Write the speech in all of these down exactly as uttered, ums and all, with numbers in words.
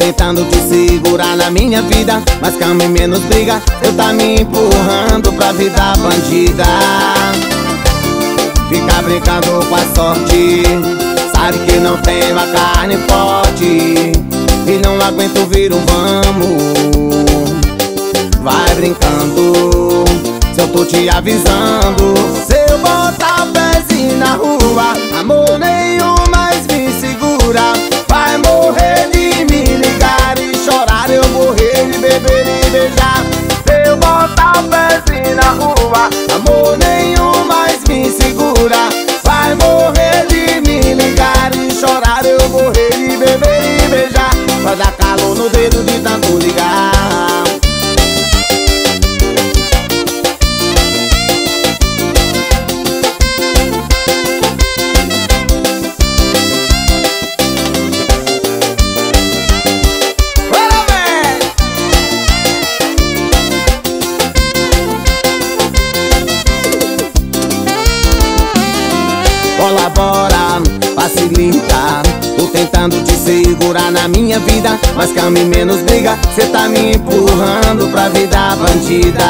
tentando te segurar na minha vida, mas calma e menos briga. Eu tá me empurrando pra vida bandida. Fica brincando com a sorte, sabe que não tenho a carne forte e não aguento vir um vamos. Vai brincando, se eu tô te avisando. Se eu botar o pezinho na rua, amor nenhum mais me segura. Vai morrer de me ligar e chorar, eu morrer de beber e beijar. Se eu botar o pezinho na rua, amor nenhum mais me segura. Vai morrer de me ligar e chorar, eu morrer de beber e beijar. Vai dar calor no dedo de tanto ligar. Colabora, facilita. Tô tentando te segurar na minha vida, mas calma e menos briga. Cê tá me empurrando pra vida bandida.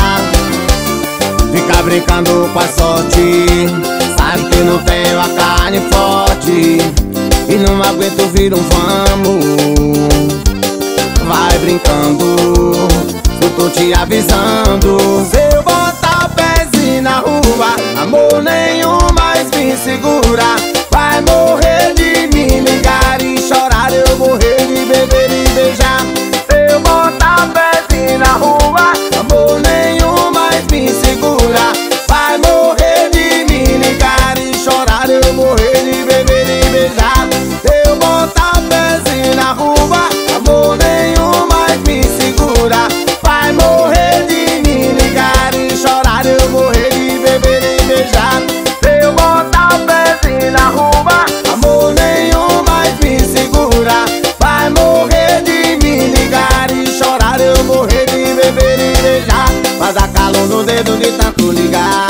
Fica brincando com a sorte, sabe que não tenho a carne forte e não aguento vir um vamos. Vai brincando, eu tô te avisando. Se eu botar o pezinho na rua, amor nenhum mais me segura. Vai morrer de me ligar e chorar, eu morrer de beber e beijar. Se eu botar o pezinho na rua, amor nenhum mais me segura. Vai morrer de me ligar e chorar, eu morrer de beber e beijar. Se eu botar o pezinho na rua, amor nenhum mais me segura. Vai morrer de me ligar e chorar, eu morrer de beber e beijar. Se eu botar o pezinho na rua, amor nenhum mais me segura. Vai morrer de me ligar e chorar, eu morrer de beber e beijar. Vai dar calor no dedo de tanto ligar.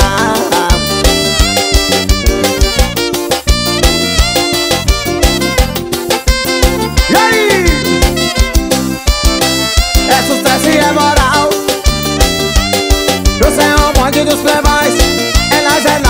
E aí? É sucesso e é moral. Você é o bonde dos plebais. É nós, é nós.